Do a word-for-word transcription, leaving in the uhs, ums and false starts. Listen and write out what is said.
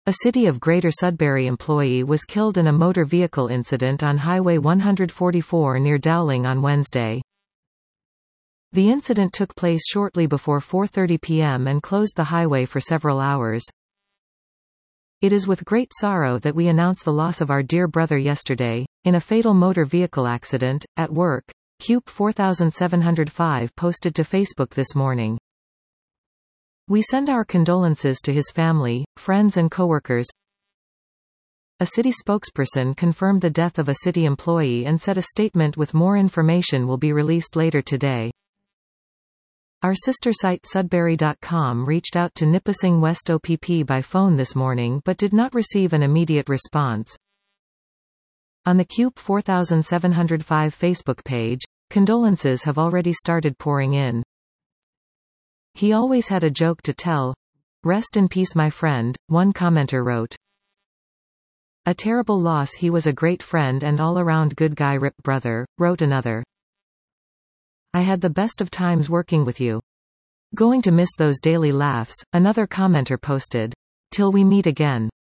A City of Greater Sudbury employee was killed in a motor vehicle incident on Highway one forty-four near Dowling on Wednesday. The incident took place shortly before four thirty p m and closed the highway for several hours. It is with great sorrow that we announce the loss of our dear brother yesterday, in a fatal motor vehicle accident, at work, C U P four seven oh five posted to Facebook this morning. We send our condolences to his family, friends and coworkers. A city spokesperson confirmed the death of a city employee and said a statement with more information will be released later today. Our sister site Sudbury dot com reached out to Nipissing West O P P by phone this morning but did not receive an immediate response. On the C U P four seven oh five Facebook page, condolences have already started pouring in. He always had a joke to tell. Rest in peace, my friend, one commenter wrote. A terrible loss. He was a great friend and all-around good guy. Rip brother, wrote another. I had the best of times working with you. Going to miss those daily laughs, another commenter posted. Till we meet again.